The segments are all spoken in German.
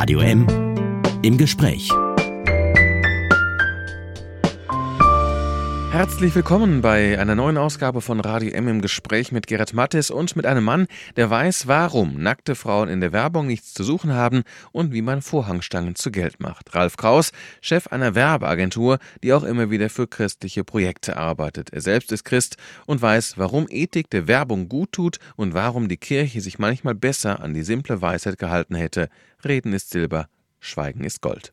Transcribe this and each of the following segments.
Radio M im Gespräch. Herzlich willkommen bei einer neuen Ausgabe von Radio M im Gespräch mit Gerrit Mattes und mit einem Mann, der weiß, warum nackte Frauen in der Werbung nichts zu suchen haben und wie man Vorhangstangen zu Geld macht. Ralf Kraus, Chef einer Werbeagentur, die auch immer wieder für christliche Projekte arbeitet. Er selbst ist Christ und weiß, warum Ethik der Werbung gut tut und warum die Kirche sich manchmal besser an die simple Weisheit gehalten hätte. Reden ist Silber, Schweigen ist Gold.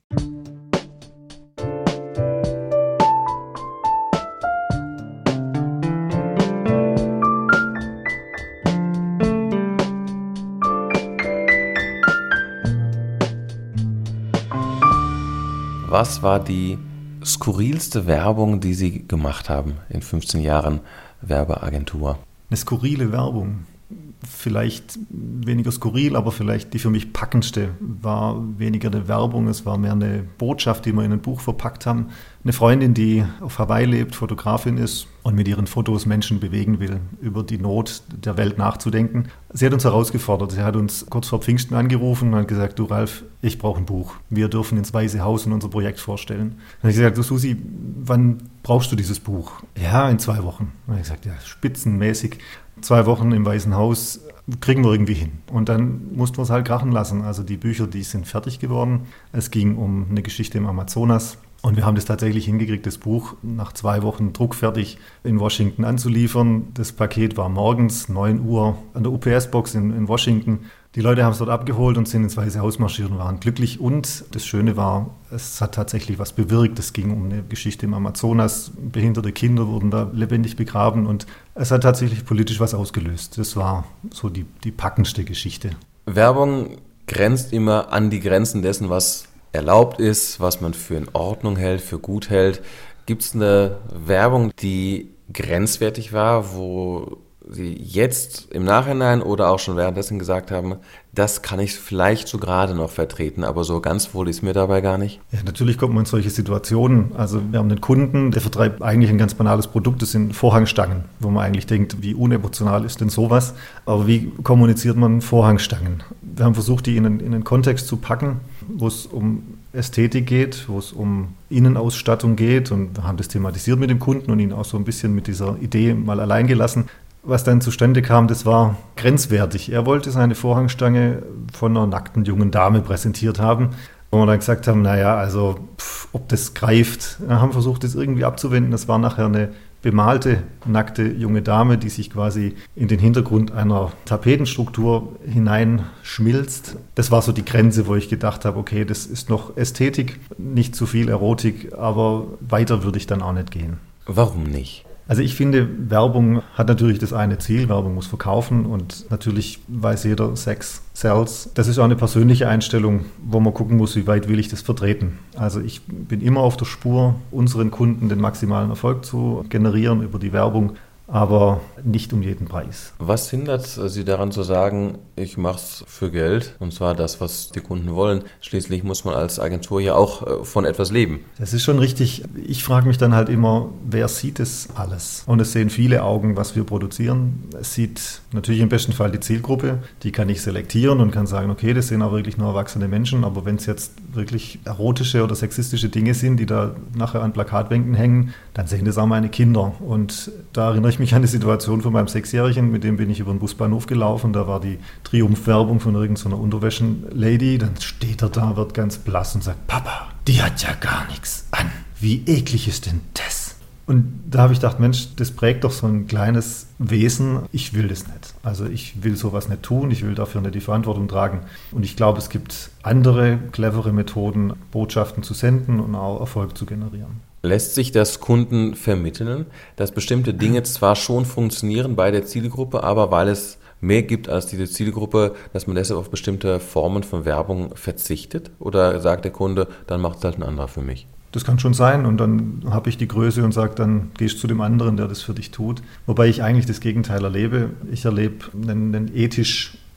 Was war die skurrilste Werbung, die Sie gemacht haben in 15 Jahren Werbeagentur? Eine skurrile Werbung. Vielleicht weniger skurril, aber vielleicht die für mich packendste war weniger eine Werbung, es war mehr eine Botschaft, die wir in ein Buch verpackt haben. Eine Freundin, die auf Hawaii lebt, Fotografin ist und mit ihren Fotos Menschen bewegen will, über die Not der Welt nachzudenken. Sie hat uns herausgefordert, sie hat uns kurz vor Pfingsten angerufen und hat gesagt, du Ralf, ich brauche ein Buch. Wir dürfen ins Weiße Haus und unser Projekt vorstellen. Dann habe ich gesagt, du Susi, wann brauchst du dieses Buch? Ja, in 2 Wochen. Dann habe ich gesagt, ja, spitzenmäßig. 2 Wochen im Weißen Haus kriegen wir irgendwie hin. Und dann mussten wir es halt krachen lassen. Also die Bücher, die sind fertig geworden. Es ging um eine Geschichte im Amazonas. Und wir haben das tatsächlich hingekriegt, das Buch nach 2 Wochen druckfertig in Washington anzuliefern. Das Paket war morgens 9 Uhr an der UPS-Box in Washington. Die Leute haben es dort abgeholt und sind ins Weiße Haus marschiert und waren glücklich. Und das Schöne war, es hat tatsächlich was bewirkt. Es ging um eine Geschichte im Amazonas. Behinderte Kinder wurden da lebendig begraben. Und es hat tatsächlich politisch was ausgelöst. Das war so die packendste Geschichte. Werbung grenzt immer an die Grenzen dessen, was erlaubt ist, was man für in Ordnung hält, für gut hält. Gibt es eine Werbung, die grenzwertig war, wo Sie jetzt im Nachhinein oder auch schon währenddessen gesagt haben, das kann ich vielleicht so gerade noch vertreten, aber so ganz wohl ist mir dabei gar nicht? Ja, natürlich kommt man in solche Situationen. Also wir haben einen Kunden, der vertreibt eigentlich ein ganz banales Produkt, das sind Vorhangstangen, wo man eigentlich denkt, wie unemotional ist denn sowas? Aber wie kommuniziert man Vorhangstangen? Wir haben versucht, die in einen Kontext zu packen, wo es um Ästhetik geht, wo es um Innenausstattung geht und wir haben das thematisiert mit dem Kunden und ihn auch so ein bisschen mit dieser Idee mal allein gelassen. Was dann zustande kam, das war grenzwertig. Er wollte seine Vorhangstange von einer nackten jungen Dame präsentiert haben. Wo wir dann gesagt haben, naja, also ob das greift. Wir haben versucht, das irgendwie abzuwenden. Das war nachher eine bemalte, nackte junge Dame, die sich quasi in den Hintergrund einer Tapetenstruktur hineinschmilzt. Das war so die Grenze, wo ich gedacht habe, okay, das ist noch Ästhetik, nicht zu viel Erotik, aber weiter würde ich dann auch nicht gehen. Warum nicht? Also ich finde, Werbung hat natürlich das eine Ziel, Werbung muss verkaufen und natürlich weiß jeder, Sex sells. Das ist auch eine persönliche Einstellung, wo man gucken muss, wie weit will ich das vertreten. Also ich bin immer auf der Spur, unseren Kunden den maximalen Erfolg zu generieren über die Werbung, aber nicht um jeden Preis. Was hindert Sie daran zu sagen, ich mache es für Geld und zwar das, was die Kunden wollen? Schließlich muss man als Agentur ja auch von etwas leben. Das ist schon richtig. Ich frage mich dann halt immer, wer sieht es alles? Und es sehen viele Augen, was wir produzieren. Es sieht natürlich im besten Fall die Zielgruppe, die kann ich selektieren und kann sagen, okay, das sind auch wirklich nur erwachsene Menschen, aber wenn es jetzt wirklich erotische oder sexistische Dinge sind, die da nachher an Plakatwänden hängen, dann sehen das auch meine Kinder. Und da erinnere ich mich an eine Situation von meinem 6-Jährigen, mit dem bin ich über den Busbahnhof gelaufen, da war die Triumph-Werbung von irgendeiner Unterwäschen-Lady, dann steht er da, wird ganz blass und sagt, Papa, die hat ja gar nichts an. Wie eklig ist denn das? Und da habe ich gedacht, Mensch, das prägt doch so ein kleines Wesen. Ich will das nicht. Also ich will sowas nicht tun, ich will dafür nicht die Verantwortung tragen. Und ich glaube, es gibt andere clevere Methoden, Botschaften zu senden und auch Erfolg zu generieren. Lässt sich das Kunden vermitteln, dass bestimmte Dinge zwar schon funktionieren bei der Zielgruppe, aber weil es mehr gibt als diese Zielgruppe, dass man deshalb auf bestimmte Formen von Werbung verzichtet? Oder sagt der Kunde, dann macht es halt ein anderer für mich? Das kann schon sein und dann habe ich die Größe und sage, dann gehst du zu dem anderen, der das für dich tut. Wobei ich eigentlich das Gegenteil erlebe. Ich erlebe einen ethisch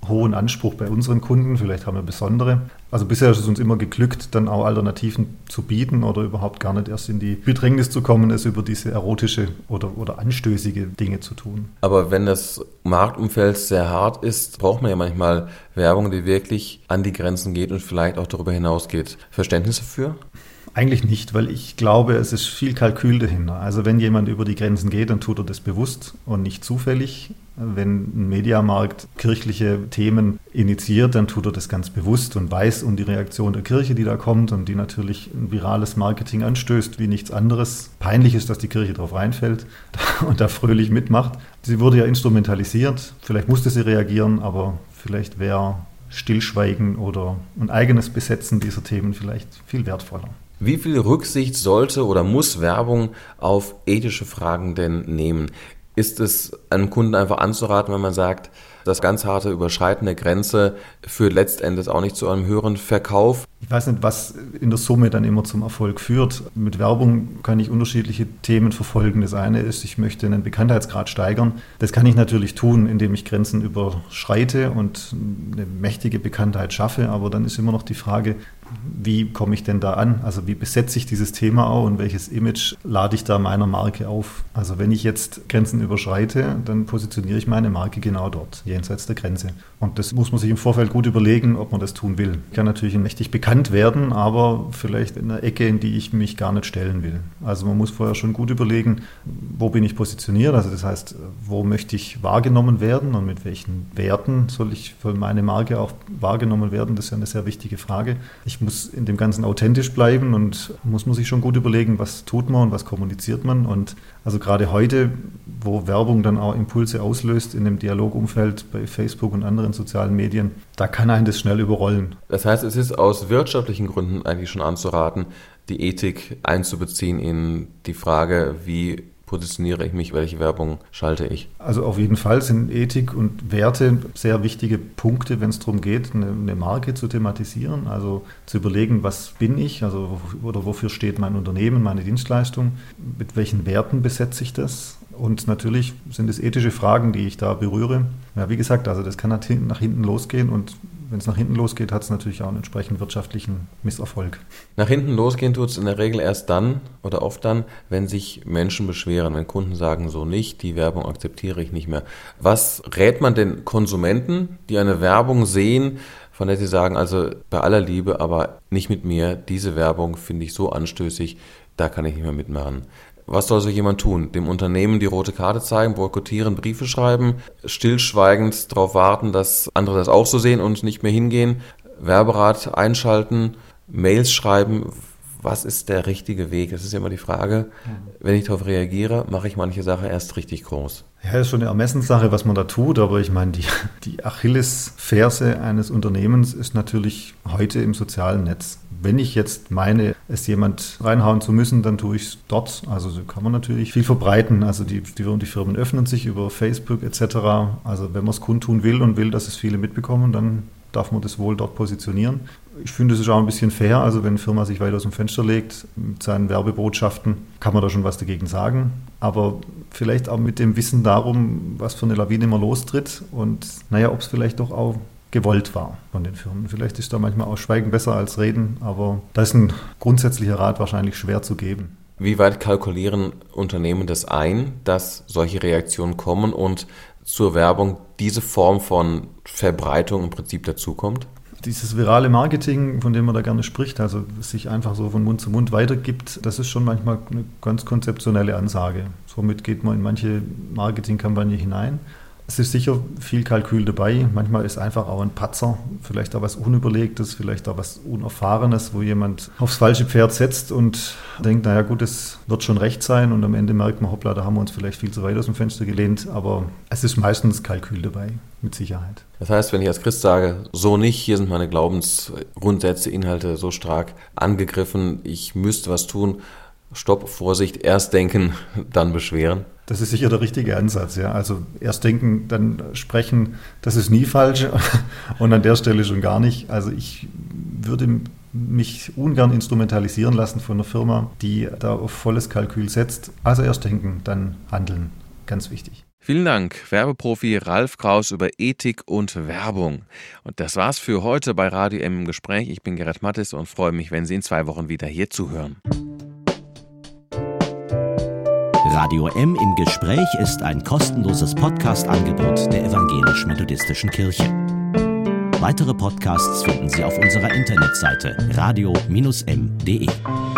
hohen Anspruch bei unseren Kunden. Vielleicht haben wir besondere. Also bisher ist es uns immer geglückt, dann auch Alternativen zu bieten oder überhaupt gar nicht erst in die Bedrängnis zu kommen, es über diese erotische oder anstößige Dinge zu tun. Aber wenn das Marktumfeld sehr hart ist, braucht man ja manchmal Werbung, die wirklich an die Grenzen geht und vielleicht auch darüber hinausgeht. Verständnis dafür? Eigentlich nicht, weil ich glaube, es ist viel Kalkül dahinter. Also wenn jemand über die Grenzen geht, dann tut er das bewusst und nicht zufällig. Wenn ein Mediamarkt kirchliche Themen initiiert, dann tut er das ganz bewusst und weiß um die Reaktion der Kirche, die da kommt und die natürlich ein virales Marketing anstößt, wie nichts anderes. Peinlich ist, dass die Kirche darauf reinfällt und da fröhlich mitmacht. Sie wurde ja instrumentalisiert. Vielleicht musste sie reagieren, aber vielleicht wäre Stillschweigen oder ein eigenes Besetzen dieser Themen vielleicht viel wertvoller. Wie viel Rücksicht sollte oder muss Werbung auf ethische Fragen denn nehmen? Ist es einem Kunden einfach anzuraten, wenn man sagt, das ganz harte Überschreiten der Grenze führt letztendlich auch nicht zu einem höheren Verkauf? Ich weiß nicht, was in der Summe dann immer zum Erfolg führt. Mit Werbung kann ich unterschiedliche Themen verfolgen. Das eine ist, ich möchte einen Bekanntheitsgrad steigern. Das kann ich natürlich tun, indem ich Grenzen überschreite und eine mächtige Bekanntheit schaffe. Aber dann ist immer noch die Frage, wie komme ich denn da an? Also wie besetze ich dieses Thema auch und welches Image lade ich da meiner Marke auf? Also wenn ich jetzt Grenzen überschreite, dann positioniere ich meine Marke genau dort, jenseits der Grenze. Und das muss man sich im Vorfeld gut überlegen, ob man das tun will. Ich kann natürlich mächtig bekannt werden, aber vielleicht in einer Ecke, in die ich mich gar nicht stellen will. Also man muss vorher schon gut überlegen, wo bin ich positioniert? Also das heißt, wo möchte ich wahrgenommen werden und mit welchen Werten soll meine Marke auch wahrgenommen werden? Das ist ja eine sehr wichtige Frage. Ich muss in dem Ganzen authentisch bleiben und muss man sich schon gut überlegen, was tut man und was kommuniziert man. Und also gerade heute, wo Werbung dann auch Impulse auslöst in dem Dialogumfeld bei Facebook und anderen sozialen Medien, da kann einen das schnell überrollen. Das heißt, es ist aus wirtschaftlichen Gründen eigentlich schon anzuraten, die Ethik einzubeziehen in die Frage, wie positioniere ich mich, welche Werbung schalte ich? Also auf jeden Fall sind Ethik und Werte sehr wichtige Punkte, wenn es darum geht, eine Marke zu thematisieren, also zu überlegen, was bin ich, also oder wofür steht mein Unternehmen, meine Dienstleistung, mit welchen Werten besetze ich das? Und natürlich sind es ethische Fragen, die ich da berühre. Ja, wie gesagt, also das kann nach hinten losgehen und wenn es nach hinten losgeht, hat es natürlich auch einen entsprechend wirtschaftlichen Misserfolg. Nach hinten losgehen tut es in der Regel erst dann oder oft dann, wenn sich Menschen beschweren, wenn Kunden sagen, so nicht, die Werbung akzeptiere ich nicht mehr. Was rät man den Konsumenten, die eine Werbung sehen, von der sie sagen, also bei aller Liebe, aber nicht mit mir, diese Werbung finde ich so anstößig, da kann ich nicht mehr mitmachen. Was soll so jemand tun? Dem Unternehmen die rote Karte zeigen, boykottieren, Briefe schreiben, stillschweigend darauf warten, dass andere das auch so sehen und nicht mehr hingehen, Werberat einschalten, Mails schreiben. Was ist der richtige Weg? Das ist ja immer die Frage. Wenn ich darauf reagiere, mache ich manche Sache erst richtig groß. Ja, das ist schon eine Ermessenssache, was man da tut, aber ich meine, die Achillesferse eines Unternehmens ist natürlich heute im sozialen Netz. Wenn ich jetzt meine, es jemand reinhauen zu müssen, dann tue ich es dort. Also so kann man natürlich viel verbreiten. Also die Firmen öffnen sich über Facebook etc. Also wenn man es kundtun will und will, dass es viele mitbekommen, dann darf man das wohl dort positionieren. Ich finde, es ist auch ein bisschen fair. Also wenn eine Firma sich weit aus dem Fenster legt mit seinen Werbebotschaften, kann man da schon was dagegen sagen. Aber vielleicht auch mit dem Wissen darum, was für eine Lawine man lostritt und ob es vielleicht doch auch gewollt war von den Firmen. Vielleicht ist da manchmal auch Schweigen besser als Reden, aber da ist ein grundsätzlicher Rat wahrscheinlich schwer zu geben. Wie weit kalkulieren Unternehmen das ein, dass solche Reaktionen kommen und zur Werbung diese Form von Verbreitung im Prinzip dazukommt? Dieses virale Marketing, von dem man da gerne spricht, also sich einfach so von Mund zu Mund weitergibt, das ist schon manchmal eine ganz konzeptionelle Ansage. Somit geht man in manche Marketingkampagne hinein. Es ist sicher viel Kalkül dabei. Manchmal ist einfach auch ein Patzer, vielleicht auch was Unüberlegtes, vielleicht auch was Unerfahrenes, wo jemand aufs falsche Pferd setzt und denkt, naja gut, es wird schon recht sein und am Ende merkt man, hoppla, da haben wir uns vielleicht viel zu weit aus dem Fenster gelehnt, aber es ist meistens Kalkül dabei, mit Sicherheit. Das heißt, wenn ich als Christ sage, so nicht, hier sind meine Glaubensgrundsätze, Inhalte so stark angegriffen, ich müsste was tun, Stopp, Vorsicht, erst denken, dann beschweren. Das ist sicher der richtige Ansatz, ja. Also erst denken, dann sprechen, das ist nie falsch und an der Stelle schon gar nicht. Also ich würde mich ungern instrumentalisieren lassen von einer Firma, die da auf volles Kalkül setzt. Also erst denken, dann handeln. Ganz wichtig. Vielen Dank, Werbeprofi Ralf Kraus über Ethik und Werbung. Und das war's für heute bei Radio M im Gespräch. Ich bin Gerrit Mattes und freue mich, wenn Sie in 2 Wochen wieder hier zuhören. Radio M im Gespräch ist ein kostenloses Podcast-Angebot der Evangelisch-Methodistischen Kirche. Weitere Podcasts finden Sie auf unserer Internetseite radio-m.de.